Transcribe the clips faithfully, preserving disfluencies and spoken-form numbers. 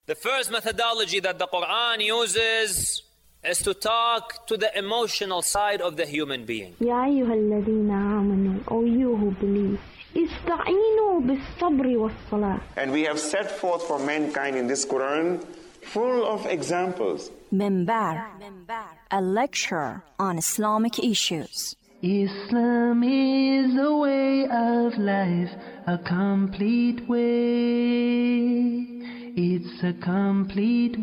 The first methodology that the Quran uses is to talk to the emotional side of the human being. يا أيها الذين آمنوا, O you who believe, استعينوا بالصبر والصلاة. And we have set forth for mankind in this Quran full of examples. Minbar, a lecture on Islamic issues. Islam is a way of life, a complete way. It's a complete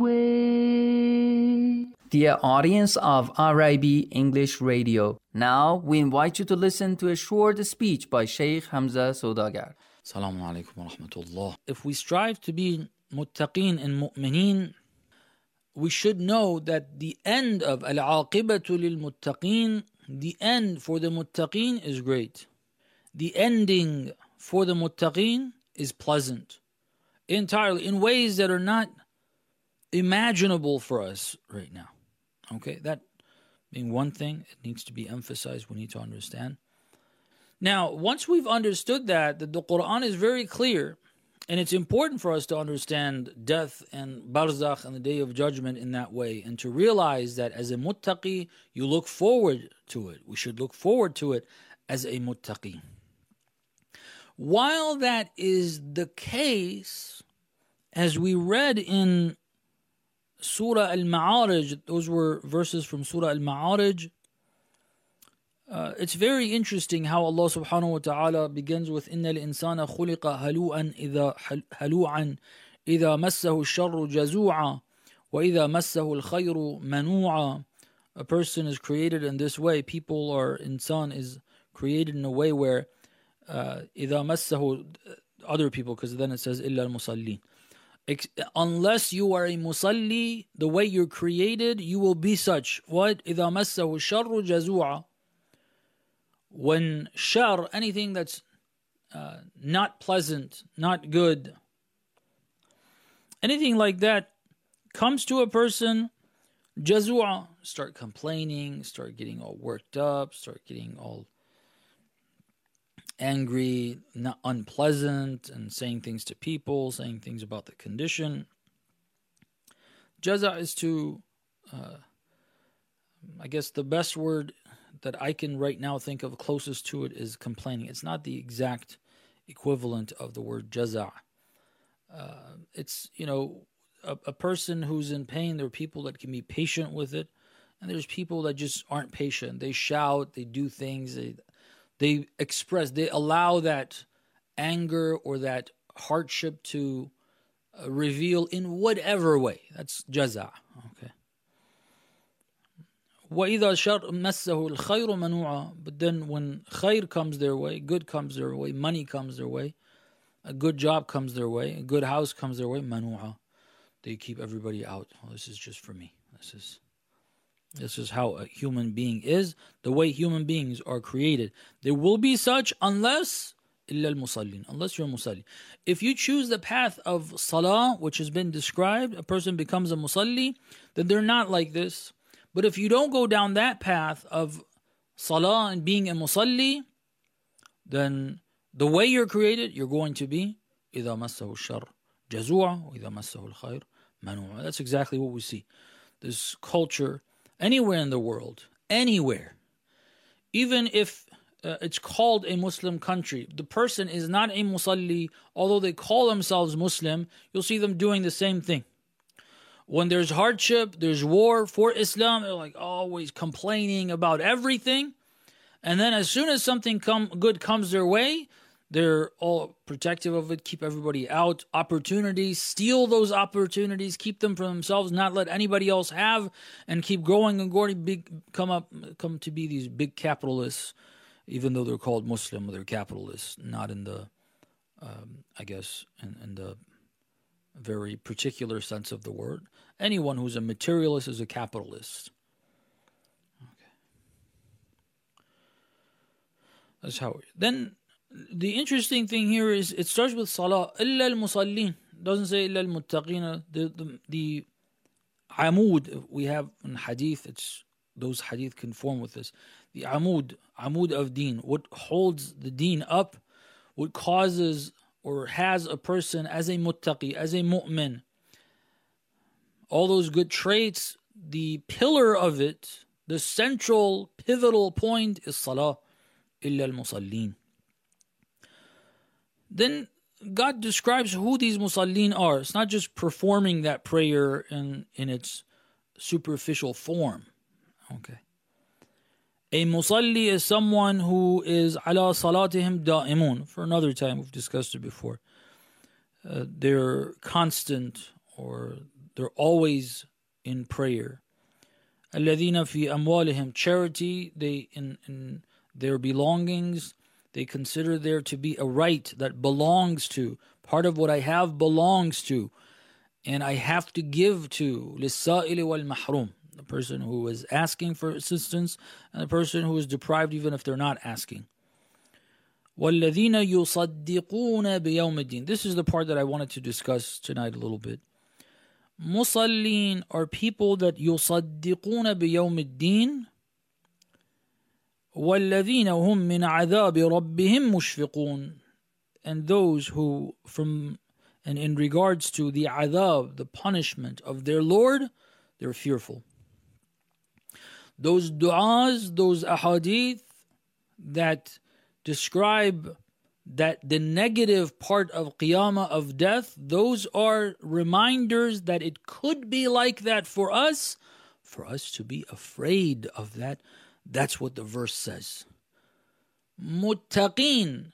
way. Dear audience of R I B English Radio, now we invite you to listen to a short speech by Sheikh Hamza Saudagar. Assalamu alaikum wa rahmatullah. If we strive to be muttaqeen and mu'mineen, we should know that the end of al-aqibatu lil-muttaqeen, the end for the muttaqeen is great. The ending for the muttaqeen is pleasant. Entirely, in ways that are not imaginable for us right now. Okay, that being one thing, it needs to be emphasized, we need to understand. Now, once we've understood that, that the Quran is very clear, and it's important for us to understand death and barzakh and the Day of Judgment in that way, and to realize that as a muttaqi, you look forward to it. We should look forward to it as a muttaqi. While that is the case, as we read in Surah Al-Ma'arij, those were verses from Surah Al-Ma'arij, uh, it's very interesting how Allah subhanahu wa ta'ala begins with إِنَّ الْإِنسَانَ خُلِقَ هَلُوءًا إِذَا هَلُوعًا إِذَا مَسَّهُ الشَّرُّ جَزُوعًا وَإِذَا مَسَّهُ الْخَيْرُ مَنُوعًا. A person is created in this way. People or insan is created in a way where uh, إِذَا مَسَّهُ other people, because then it says إِلَّا الْمُصَلِّينَ. Unless you are a musalli, the way you're created, you will be such. What? إِذَا مَسَّهُ الشَّرُّ جَزُوعًا. When shar, anything that's uh, not pleasant, not good, anything like that comes to a person, jazua, start complaining, start getting all worked up, start getting all angry, not unpleasant, and saying things to people, saying things about the condition. Jaza is to, uh, I guess the best word that I can right now think of closest to it is complaining. It's not the exact equivalent of the word jaza. Uh, it's, you know, a, a person who's in pain. There are people that can be patient with it, and there's people that just aren't patient. They shout, they do things, they they express, they allow that anger or that hardship to uh, reveal in whatever way. That's jaza. Okay. وَإِذَا شَرْ مَسَّهُ الْخَيْرُ مَنُوعًا. But then when khair comes their way, good comes their way, money comes their way, a good job comes their way, a good house comes their way, manu'a. They keep everybody out. Oh, this is just for me. This is this is how a human being is, the way human beings are created. There will be such unless إِلَّا الْمُصَلِّينَ, unless you're a musalli. If you choose the path of salah, which has been described, a person becomes a musalli, then they're not like this. But if you don't go down that path of salah and being a musalli, then the way you're created, you're going to be إِذَا مَسَّهُ الشَّرُّ جَزُوعًا وَإِذَا مَسَّهُ الْخَيْرُ مَنُوعًا. That's exactly what we see. This culture, anywhere in the world, anywhere, even if uh, it's called a Muslim country, the person is not a musalli, although they call themselves Muslim, you'll see them doing the same thing. When there's hardship, there's war for Islam, they're like always complaining about everything. And then as soon as something come, good comes their way, they're all protective of it, keep everybody out, opportunities, steal those opportunities, keep them for themselves, not let anybody else have, and keep growing and growing, big, come up, come to be these big capitalists, even though they're called Muslim, they're capitalists, not in the, um, I guess, in, in the very particular sense of the word. Anyone who's a materialist is a capitalist. Okay. That's how it, then the interesting thing here is it starts with salah. إِلَّا الْمُصَلِّينَ. Doesn't say إِلَّا الْمُتَّقِينَ. The, the, the amud we have in hadith, it's those hadith conform with this. The amud, amud of deen, what holds the deen up, what causes or has a person as a muttaqi, as a mu'min, all those good traits, the pillar of it, the central pivotal point is salah, illa al-musallin. Then God describes who these musallin are. It's not just performing that prayer in, in its superficial form. Okay. A musalli is someone who is ala salatihim da'imun. For another time, we've discussed it before. Uh, they're constant, or they're always in prayer. Alladhina fi amwalihim, charity, they in, in their belongings, they consider there to be a right that belongs to. Part of what I have belongs to, and I have to give to لِلسَّائِلِ وَالْمَحْرُومِ, the person who is asking for assistance and the person who is deprived even if they're not asking. وَالَّذِينَ يُصَدِّقُونَ بِيَوْمِ الدِّينِ. This is the part that I wanted to discuss tonight a little bit. Musallin are people that يُصَدِّقُونَ بِيَوْمِ الدِّينِ وَالَّذِينَ هُمْ مِنْ عَذَابِ رَبِّهِمْ مُشْفِقُونَ. And those who, from and in regards to the adhab, the punishment of their Lord, they're fearful. Those du'as, those ahadith that describe that the negative part of qiyamah, of death, those are reminders that it could be like that for us, for us to be afraid of that. That's what the verse says. Muttaqeen,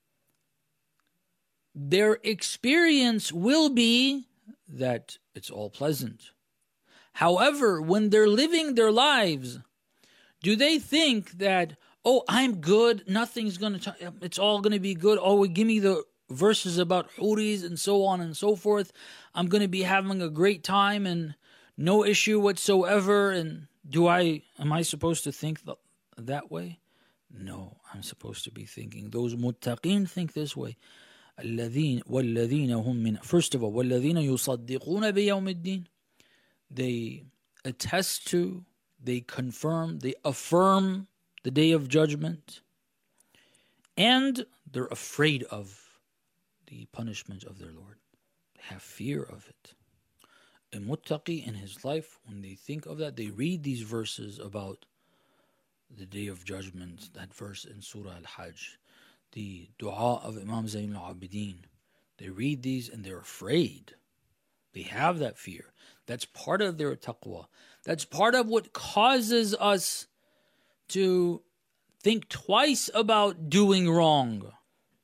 their experience will be that it's all pleasant. However, when they're living their lives, do they think that, oh, I'm good, nothing's going to, it's all going to be good, oh, give me the verses about huris and so on and so forth, I'm going to be having a great time and no issue whatsoever, and do I, am I supposed to think th- that way? No, I'm supposed to be thinking, those muttaqeen think this way. الذين والذين هم من, first of all, والذين يصدقون بيوم الدين, they attest to, they confirm, they affirm the day of judgment, and they're afraid of the punishment of their Lord. They have fear of it. A muttaqi in his life, when they think of that, they read these verses about the day of judgment, that verse in Surah Al-Hajj, the dua of Imam Zayn al-Abidin. They read these and they're afraid. They have that fear. That's part of their taqwa. That's part of what causes us to think twice about doing wrong.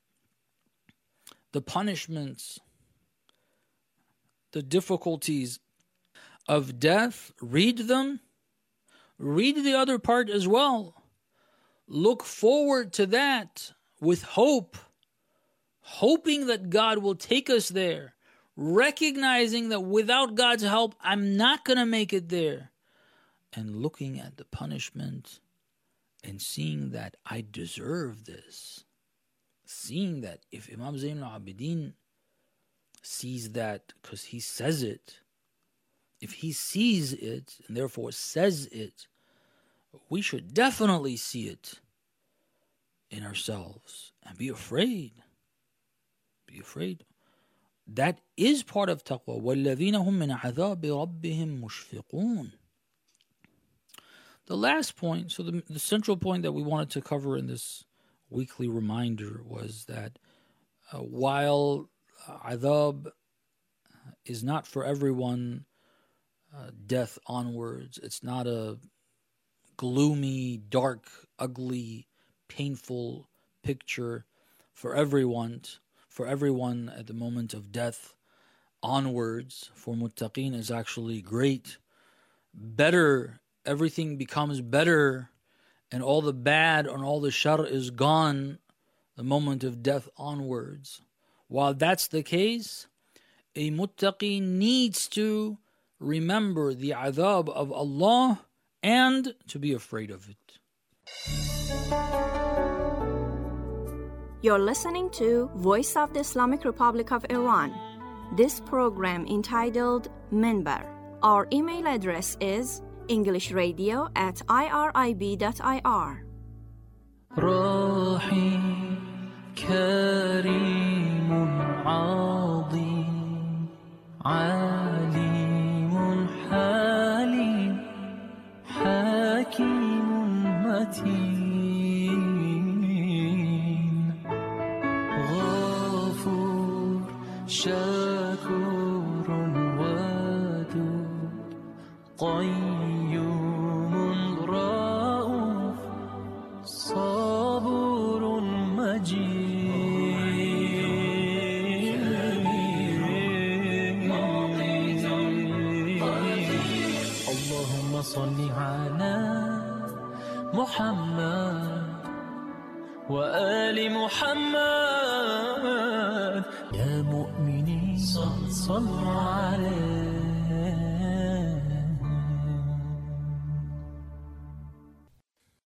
The punishments, the difficulties of death, read them. Read the other part as well. Look forward to that with hope, hoping that God will take us there, recognizing that without God's help, I'm not going to make it there, and looking at the punishment and seeing that I deserve this, seeing that if Imam Zayn al-Abidin sees that because he says it, if he sees it and therefore says it, we should definitely see it in ourselves and be afraid. Be afraid. That is part of taqwa. وَالَّذِينَ هُمْ مِنْ عَذَابِ رَبِّهِمْ مُشْفِقُونَ. The last point, so the, the central point that we wanted to cover in this weekly reminder was that uh, while uh, adhab is not for everyone, uh, death onwards, it's not a gloomy, dark, ugly, painful picture for everyone, for everyone at the moment of death onwards. For muttaqeen is actually great, better. Everything becomes better, and all the bad and all the shar is gone the moment of death onwards. While that's the case, a muttaqi needs to remember the adhab of Allah and to be afraid of it. You're listening to Voice of the Islamic Republic of Iran. This program entitled Minbar. Our email address is englishradio at irib dot ir. روحي كريم عظيم عليم شكور ودود قيوم رؤوف صبور مجيد اللهم صل على محمد وآل محمد يا مؤمنين صلوا عليه